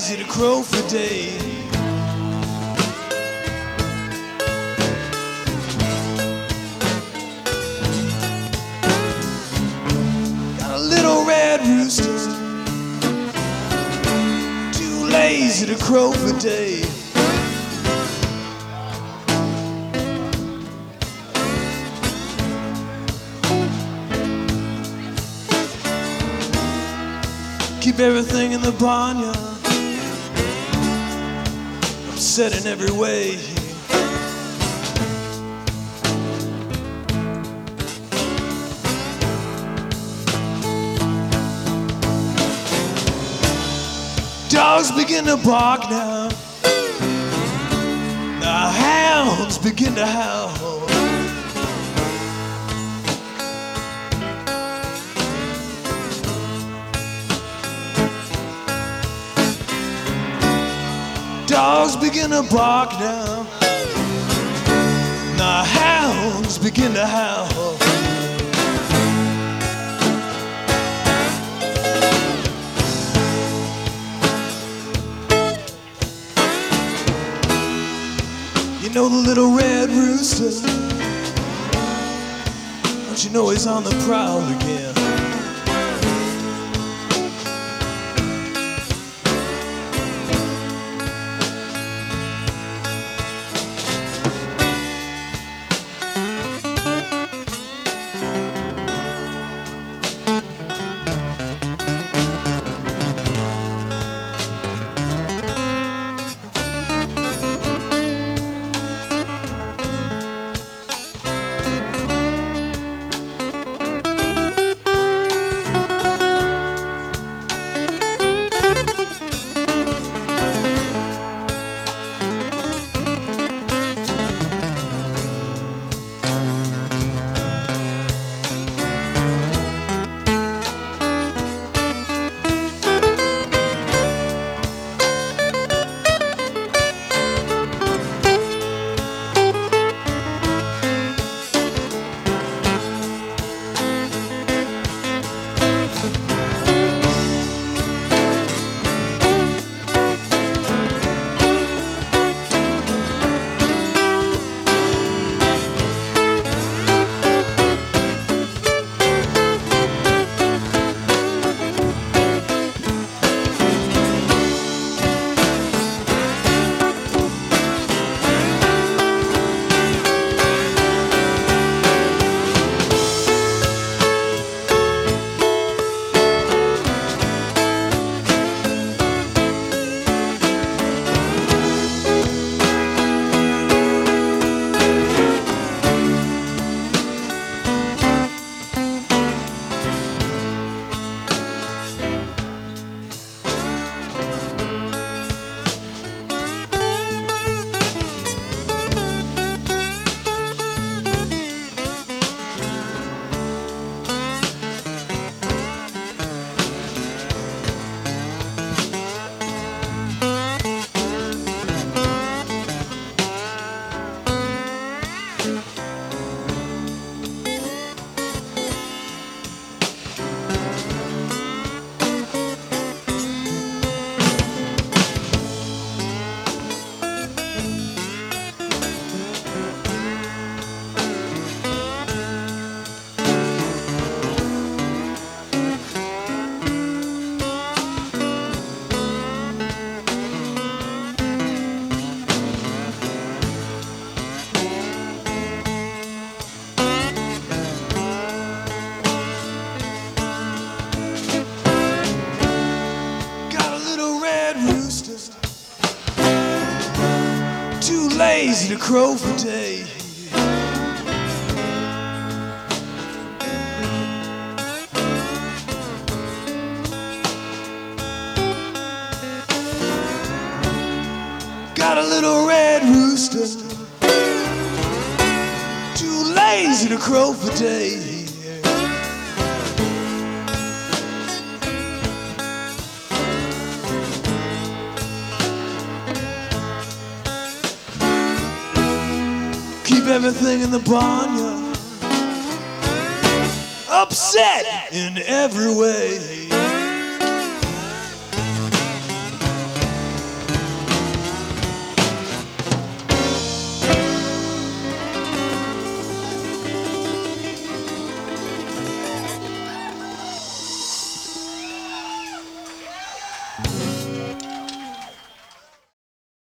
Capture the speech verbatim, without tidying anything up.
lazy to crow for days. Got a little red rooster, too lazy to crow for days. Keep everything in the barnyard, upset in every way. Dogs begin to bark now, the hounds begin to howl. Dogs begin to bark now, the hounds begin to howl. You know the little red rooster, don't you know he's on the prowl again? Lazy to crow for days. Got a little red rooster, too lazy to crow for days. Keep everything in the barnyard, upset in every way.